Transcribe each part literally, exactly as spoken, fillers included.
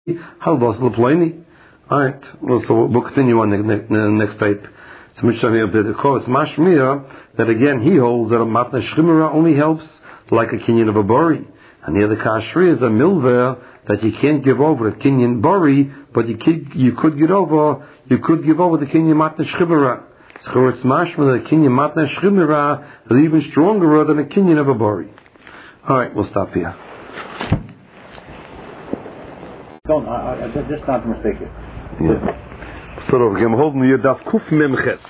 halvos l'ploini. All right, well, so we'll continue on the next, the next tape. So Mishnah the Koros Mashmir that again he holds that a matna shchimera only helps like a kinyan of a bori, and the other kashri is a milver that you can't give over a kinyan bori, but you could you could get over you could give over the kinyan matna shchimera. So it's mashmir that kinyan matna shchimera is even stronger than a kinyan of a bori. All right, we'll stop here. Don't I, I, just not to mistake it. Yeah. Start over again. I'm holding the Daf Kuf Memches.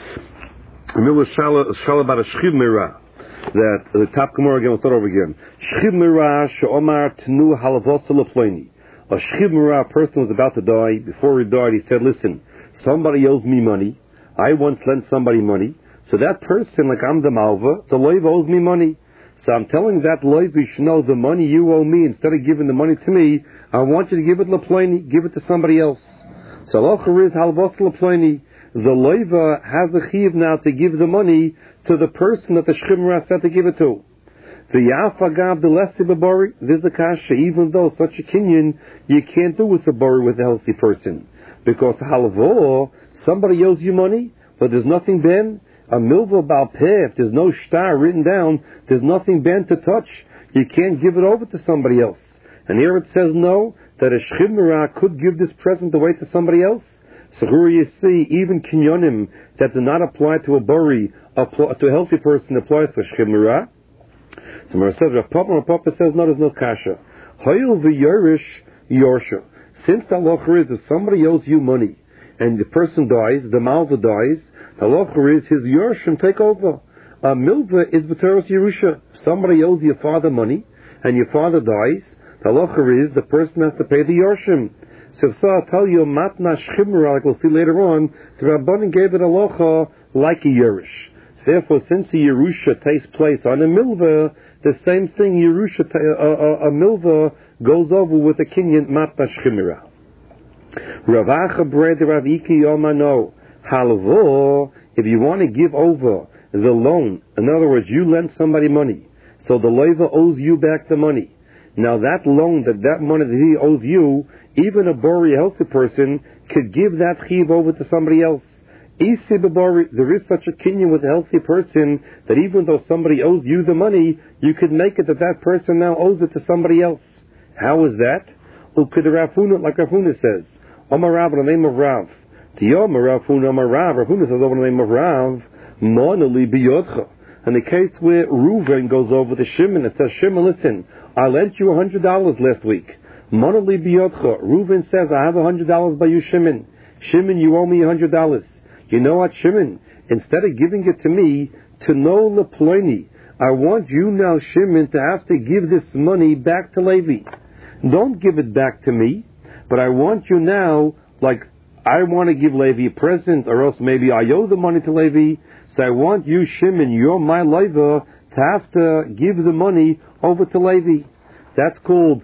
Mila Shala about a Shchimera. That the top Gemara again. We'll start over again. Shchimera she'omar tenu halavos leploni. A Shchimera person was about to die. Before he died, he said, "Listen, somebody owes me money. I once lent somebody money. So that person, like I'm the malva, the loiv owes me money. So I'm telling that loiv, you should know the money you owe me. Instead of giving the money to me, I want you to give it leploni. Give it to somebody else." So locher is halvos leploni. The loiva has a chiv now to give the money to the person that the shchimera said to give it to. The yafagav the lesi b'bori. There's a kasha. Even though such a kinyan you can't do with a bori with a healthy person, because halvo somebody owes you money, but there's nothing ben a milva bal peh. If there's no star written down, there's nothing ben to touch. You can't give it over to somebody else. And here it says no, that a shchimera could give this present away to somebody else. So here you see, even kinyonim that do not apply to a bori, apply, to a healthy person, applies to a shchimera. So Mara says, Rav Papa, Rav Papa says, no, there's no kasha. Hoyil v'yorish yorsha. Since the halacha is, if somebody owes you money, and the person dies, the malva dies, the halacha is, his yorshim take over. A milva is b'teros yerusha. If somebody owes your father money, and your father dies, the halacha is, the person has to pay the yorshim. So, so I'll tell you, matna shchimera, like we'll see later on, the Rabbanan gave it a halacha like a yerush. So therefore, since a yerusha takes place on a milva, the same thing, yerusha, ta- a, a, a milva goes over with a kinyan matna shchimera. Ravacha bred Rav Iki Yomano halvo. If you want to give over the loan, in other words, you lend somebody money, so the loiva owes you back the money. Now that loan, that that money that he owes you, even a bori, healthy person, could give that chiv over to somebody else. Isi b'bori, there is such a kinyan with a healthy person that even though somebody owes you the money, you could make it that that person now owes it to somebody else. How is that? Ukid Rav Huna, like Rav Huna says, Omar Rav in the name of Rav. Tiyom Rav Huna, Omar Rav. Rav Huna says over the name of Rav, Monali biyodcha. In the case where Reuven goes over to Shimon, it says, Shimon, listen, I lent you a hundred dollars last week. Monali biyodcha. Reuven says, I have a hundred dollars by you, Shimon. Shimon, you owe me a hundred dollars. You know what, Shimon? Instead of giving it to me, to no leploni, I want you now, Shimon, to have to give this money back to Levi. Don't give it back to me, but I want you now, like, I want to give Levi a present, or else maybe I owe the money to Levi, so I want you, Shimon, you're my Levi, to have to give the money over to Levi. That's called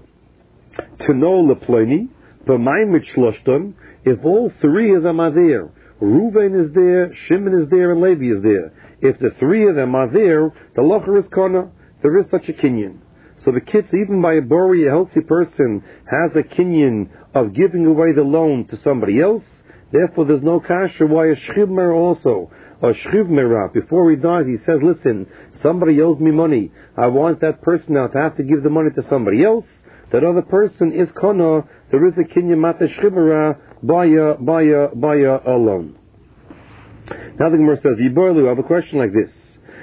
to know leploni, but my mitshloshton, if all three of them are there, Reuven is there, Shimon is there, and Levi is there. If the three of them are there, the locher is kona. There is such a kinyan. So the kids, even by a bori, a healthy person, has a kinyan of giving away the loan to somebody else. Therefore, there's no kasha. Why a shchivmer also? A shchivmera, before he dies, he says, listen, somebody owes me money. I want that person now to have to give the money to somebody else. That other person is kona. There is a kinyan mata shchivmera by a, by a, by a, a loan. Now the Gemara says, Yiborlu, I have a question like this.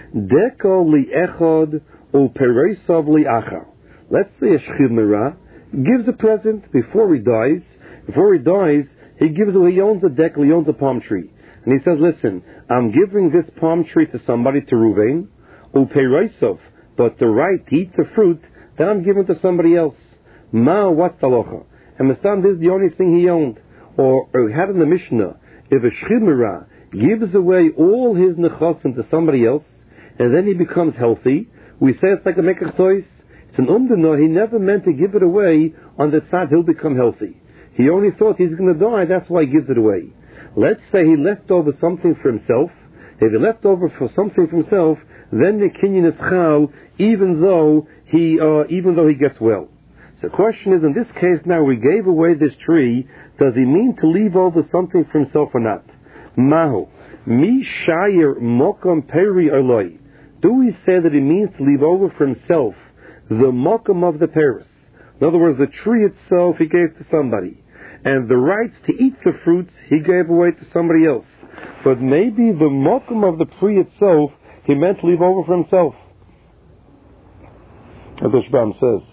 Deko li echod u pereisav li acha. Let's say a shchivmera gives a present before he dies. Before he dies, he gives away, he owns a deck, he owns a palm tree. And he says, listen, I'm giving this palm tree to somebody, to Ruvain, u pereisav, but the right to eat the fruit, that I'm giving to somebody else. Ma, what's the locha? And Mastam, this is the only thing he owned. Or, or we had in the Mishnah, if a shchivmera gives away all his nechasim to somebody else, and then he becomes healthy, we say it's like a mekach tois. It's an umdana. He never meant to give it away on the side he'll become healthy. He only thought he's going to die, that's why he gives it away. Let's say he left over something for himself. If he left over for something for himself, then the kinyan is chal, even though he, uh, even though he gets well. So the question is, in this case now, we gave away this tree, does he mean to leave over something for himself or not? Mahu. Mi shayir mokam peri aloi. Do we say that he means to leave over for himself the mokam of the peris? In other words, the tree itself he gave to somebody, and the rights to eat the fruits he gave away to somebody else. But maybe the mokam of the tree itself he meant to leave over for himself. As the Shbam says.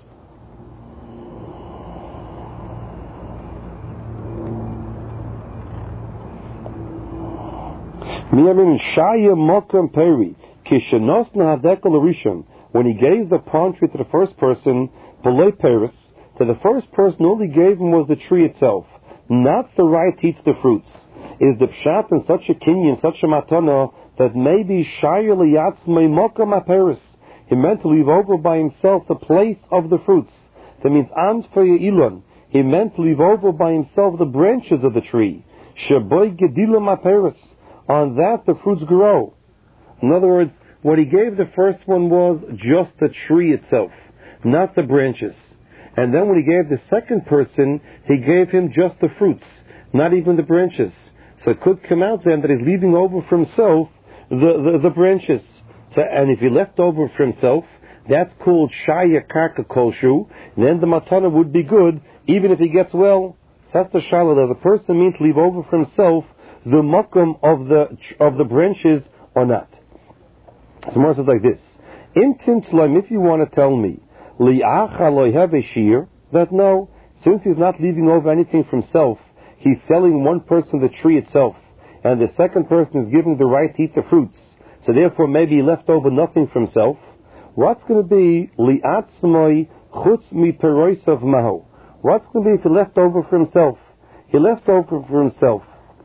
When he gave the palm tree to the first person, below Paris, to the first person, all he gave him was the tree itself, not the right to eat the fruits. Is the pshat in such a kinyan, such a matana, that maybe shayir liyatzmei mokam aperis, he meant to leave over by himself the place of the fruits. That means amsfaya ilon, he meant to leave over by himself the branches of the tree. Sheboy gedilam aperis, on that the fruits grow. In other words, what he gave the first one was just the tree itself, not the branches. And then when he gave the second person, he gave him just the fruits, not even the branches. So it could come out then that he's leaving over for himself the, the, the branches. So, and if he left over for himself, that's called shaya karka kolshu, and then the matana would be good, even if he gets well. That's the shala, that the person means to leave over for himself the makom of the of the branches or not. So more says like this: Intim tzlaim, if you want to tell me, li'acha lo have a shear, that no, since he's not leaving over anything for himself, he's selling one person the tree itself, and the second person is giving the right to eat the fruits. So therefore, maybe he left over nothing for himself. What's going to be li'atzmoi chutz mi peroisav maho? What's going to be if he left over for himself? He left over for himself.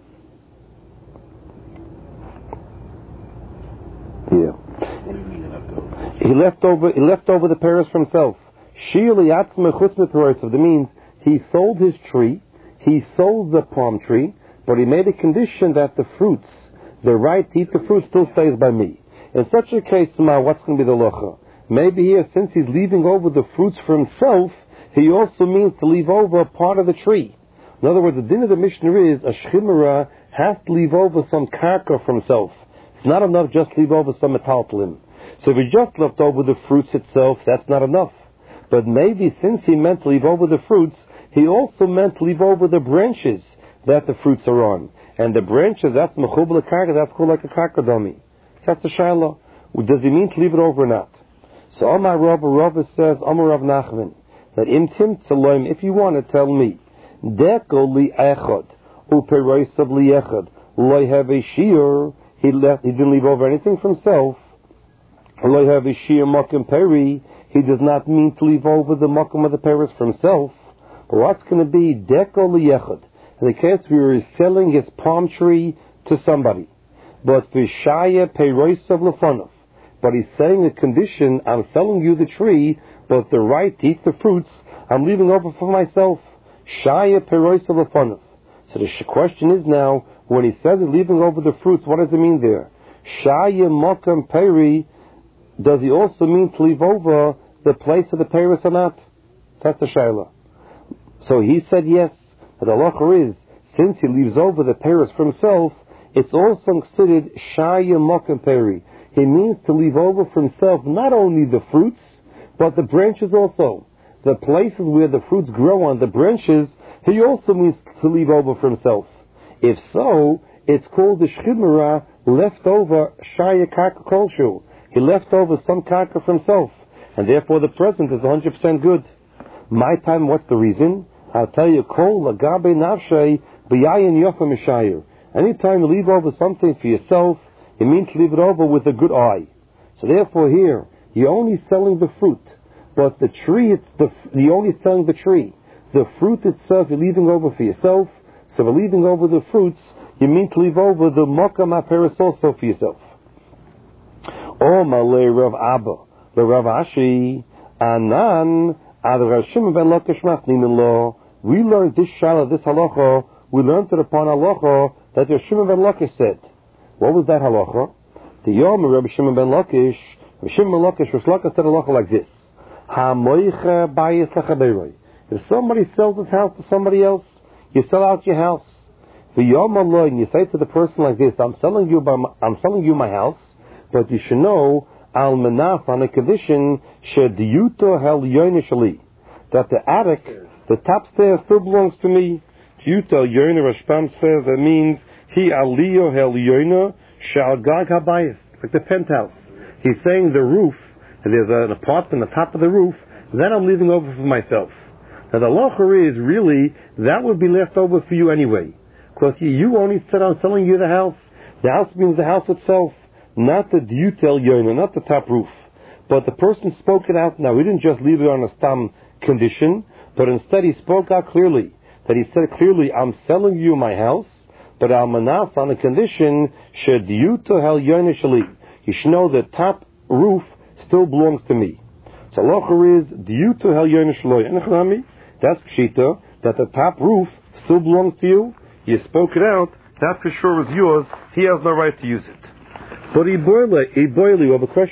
Yeah. He left over. He left over the pears for himself. Shir li'atzmoi chutz mi peroisav. That means he sold his tree. He sold the palm tree, but he made a condition that the fruits, the right to eat the fruit, still stays by me. In such a case, ma, what's going to be the locha? Maybe here, since he's leaving over the fruits for himself, he also means to leave over a part of the tree. In other words, the din of the Mishnah is a shchimera has to leave over some karka for himself. It's not enough just to leave over some metaltalim. So if he just left over the fruits itself, that's not enough. But maybe since he meant to leave over the fruits, he also meant to leave over the branches that the fruits are on. And the branches, that's mechubel karka, that's called like a karka dummy. That's the shaila. Does he mean to leave it over or not? So Amar Rabba, Rabba says, Amar Rav Nachman, that im tim tzaloim, if you want to tell me, deko li echad, uperoisav li echad, loy have a shear, he left, he didn't leave over anything for himself, loy have a shear makom peri, he does not mean to leave over the makom of the peris for himself. But what's going to be deko li echad? In the case where he's selling his palm tree to somebody, but v'shaya peroisav lefanov, but he's saying a condition, I'm selling you the tree, but the right to eat the fruits, I'm leaving over for myself. Shaya peroisav lefanov. So the question is now, when he says he's leaving over the fruits, what does it mean there? Shaya mokam peri, does he also mean to leave over the place of the peris or not? That's the shayla. So he said yes. But the halacha is, since he leaves over the peris for himself, it's also considered shaya mokam peri. He means to leave over for himself not only the fruits, but the branches also. The places where the fruits grow on the branches, he also means to leave over for himself. If so, it's called the shchimera, left over shaya karka kolshu. He left over some karka for himself, and therefore the present is one hundred percent good. My time, what's the reason? I'll tell you, kol lagabe nafshay b'yayin yofa mishayir. Anytime you leave over something for yourself, it means to leave it over with a good eye. So therefore here, you're only selling the fruit, but the tree, it's the, you're only selling the tree. The fruit itself you're leaving over for yourself, so by leaving over the fruits, you mean to leave over the mokam aperis also for yourself. O malay Rav Abba, the Rav Ashi, anan, ad Rav Shimon ben Lakish matnim law. We learned this shala, this halacha, we learned it upon halacha that Rav Shimon ben Lakish said. What was that halacha? The Yom of Rabbi Shimon ben Lakish, Rabbi Shimon ben Lakish, Rosh Lakish said halacha like this. Ha-moicha bayis lachaberoi. If somebody sells his house to somebody else, you sell out your house. V'yom Allah, and you say to the person like this, I'm selling you, by my, I'm selling you my house, but you should know, al menaf, on a condition, shediyuto hel yoyne shali, that the attic, the top stairs still belongs to me. Yuto yoyne, Rashbam says, that means, he aliyo hel yoyne, shal gag habayis, like the penthouse. He's saying the roof, there's an apartment on the top of the roof, that I'm leaving over for myself. Now the locher is really, that would be left over for you anyway. Because you only said I'm selling you the house. The house means the house itself, not the dutel yoina, not the top roof. But the person spoke it out. Now, he didn't just leave it on a stam condition, but instead he spoke out clearly. That he said clearly, I'm selling you my house, but al manaf on the condition, shediyuto hel yoina shali. You should know the top roof still belongs to me. So locher is diyuto hel yoina shaloy. And that's pshita, that the top roof still belongs to you. You spoke it out, that for sure is yours. He has no right to use it. But Iboile, Iboile, we have a question.